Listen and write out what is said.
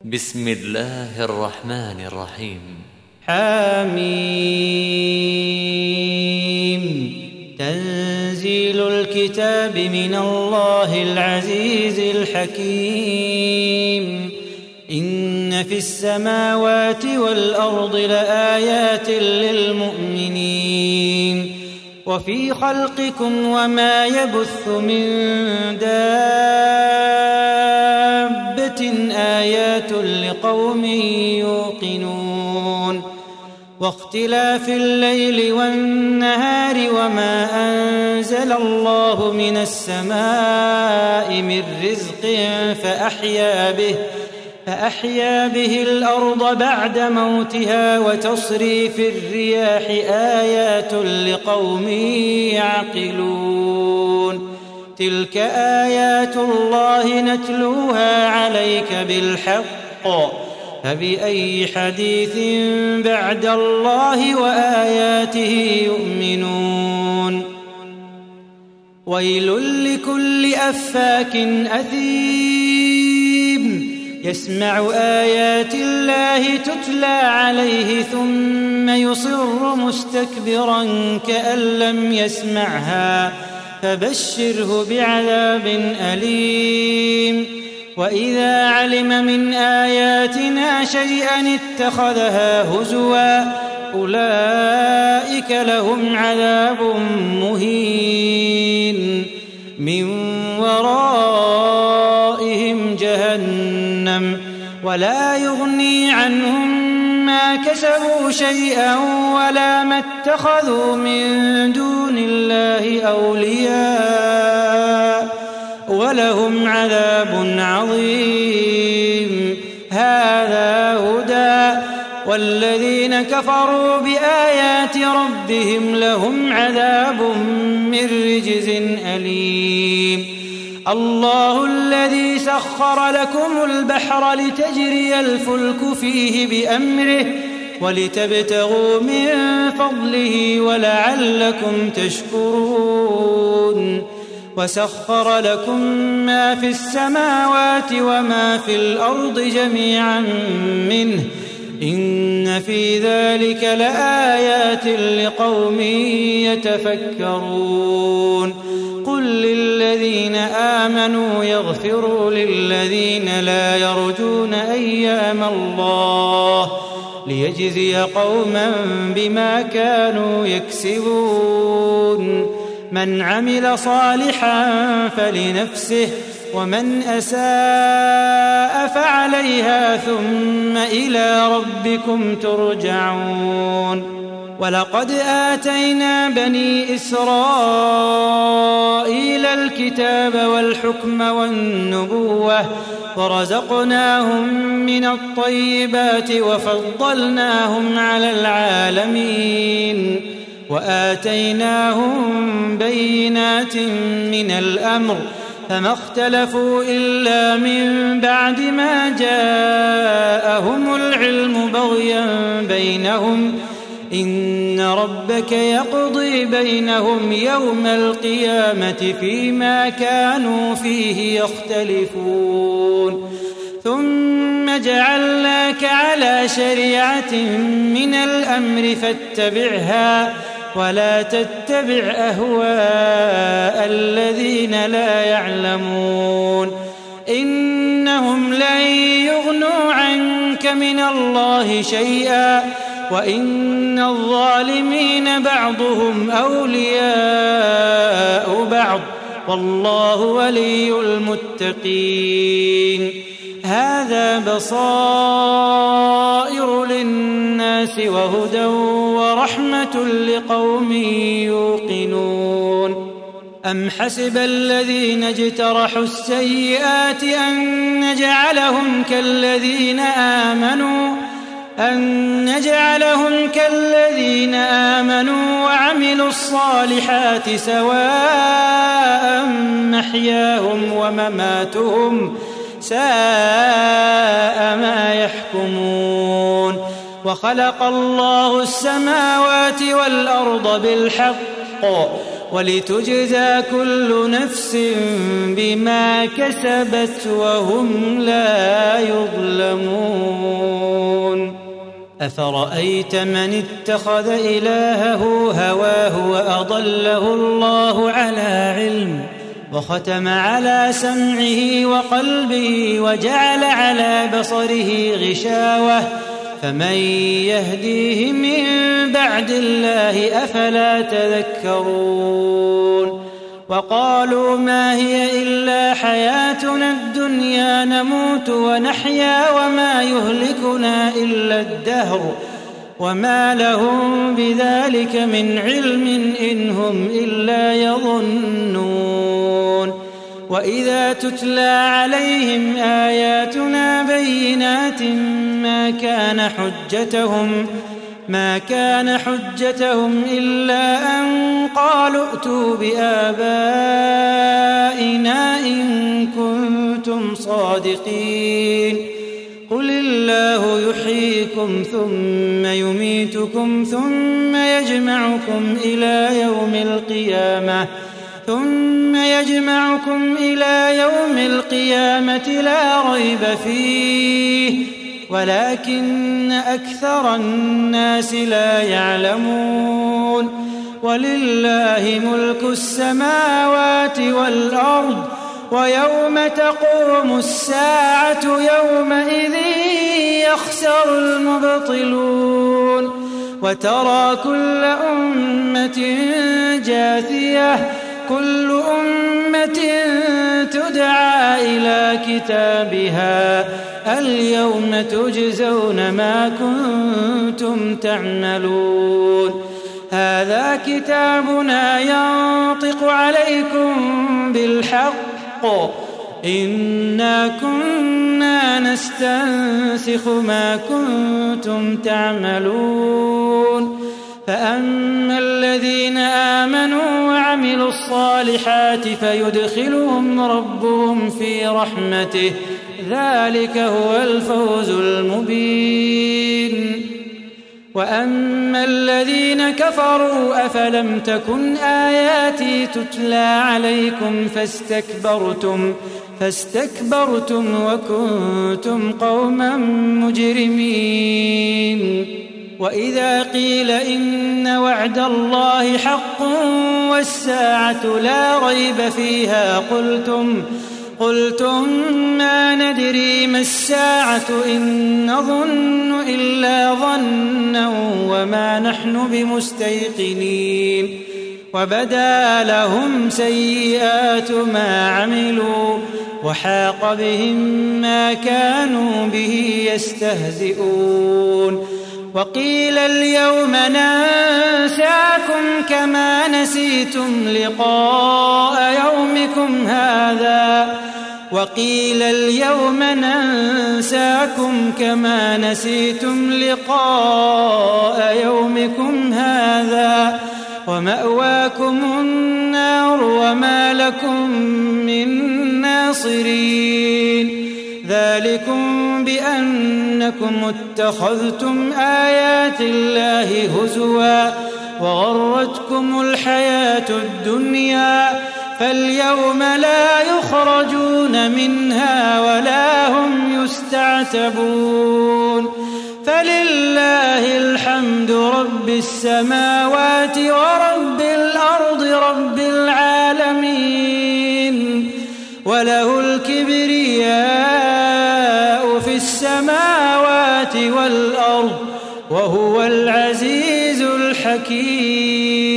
بسم الله الرحمن الرحيم. حميم. تنزيل الكتاب من الله العزيز الحكيم. إن في السماوات والأرض لآيات للمؤمنين وفي خلقكم وما يبث من دابة آيات لقوم يوقنون واختلاف الليل والنهار وما أنزل الله من السماء من رزق فأحيا به الأرض بعد موتها وتصريف الرياح آيات لقوم يعقلون. تلك آيات الله نتلوها عليك بالحق فبأي حديث بعد الله وآياته يؤمنون. ويل لكل أفاك أثيم يسمع آيات الله تتلى عليه ثم يصر مستكبرا كأن لم يسمعها فبشره بعذاب أليم. وإذا علم من آياتنا شيئا اتخذها هزوا أولئك لهم عذاب مهين من ورائهم جهنم ولا يغني عنهم ما كسبوا شيئا ولا ما اتخذوا من دون الله أولياء ولهم عذاب عظيم. هذا هدى والذين كفروا بآيات ربهم لهم عذاب من رجز أليم. الله الذي سخر لكم البحر لتجري الفلك فيه بأمره ولتبتغوا من فضله ولعلكم تشكرون. وسخر لكم ما في السماوات وما في الأرض جميعا منه إن في ذلك لآيات لقوم يتفكرون. قل للذين آمنوا يغفروا للذين لا يرجون أيام الله ليجزي قوما بما كانوا يكسبون. من عمل صالحا فلنفسه ومن أساء فعليها ثم إلى ربكم ترجعون. ولقد آتينا بني إسرائيل الكتاب والحكم والنبوة ورزقناهم من الطيبات وفضلناهم على العالمين وآتيناهم بينات من الأمر فما اختلفوا إلا من بعد ما جاءهم العلم بغيا بينهم إن ربك يقضي بينهم يوم القيامة فيما كانوا فيه يختلفون. ثم جعلناك على شريعة من الأمر فاتبعها ولا تتبع أهواء الذين لا يعلمون إنهم لن يغنوا عنك من الله شيئا وإن الظالمين بعضهم أولياء بعض والله ولي المتقين. هذا بصائر للناس وهدى ورحمة لقوم يوقنون. أم حسب الذين اجترحوا السيئات أن نجعلهم كالذين آمنوا وعملوا الصالحات سواء محياهم ومماتهم ساء ما يحكمون. وخلق الله السماوات والأرض بالحق ولتجزى كل نفس بما كسبت وهم لا يظلمون. أفرأيت من اتخذ إلهه هواه وأضله الله على علم وختم على سمعه وقلبه وجعل على بصره غشاوة فمن يهديه من بعد الله أفلا تذكرون. وقالوا ما هي إلا حياتنا الدنيا نموت ونحيا وما يهلكنا إلا الدهر وما لهم بذلك من علم إن هم إلا يظنون. وإذا تتلى عليهم آياتنا بينات ما كان حجتهم إلا أن قالوا ائتوا بآبائنا إن كنتم صادقين. قل الله يحييكم ثم يميتكم ثم يجمعكم إلى يوم القيامة لا ريب فيه ولكن أكثر الناس لا يعلمون. ولله ملك السماوات والأرض ويوم تقوم الساعة يومئذ يخسر المبطلون. وترى كل أمة جاثية كل أمة تدعى إلى كتابها اليوم تجزون ما كنتم تعملون. هذا كتابنا ينطق عليكم بالحق إنا كنا نستنسخ ما كنتم تعملون. فأما الذين آمنوا وعملوا الصالحات فيدخلهم ربهم في رحمته ذلك هو الفوز المبين. وأما الذين كفروا أفلم تكن آياتي تتلى عليكم فاستكبرتم وكنتم قوما مجرمين. وإذا قيل إن وعد الله حق والساعة لا ريب فيها قلتم ما ندري ما الساعة إن نظن إلا ظنا وما نحن بمستيقنين. وبدا لهم سيئات ما عملوا وحاق بهم ما كانوا به يستهزئون. وقيل اليوم ننساكم كما نسيتم لقاء يومكم هذا ومأواكم النار وما لكم من ناصرين. ذلكم بأنكم اتخذتم آيات الله هزوا وغرتكم الحياة الدنيا فاليوم لا يخرجون منها ولا هم يستعتبون. فلله الحمد رب السماوات ورب الأرض رب العالمين وله الكبرياء في السماوات والأرض وهو العزيز الحكيم.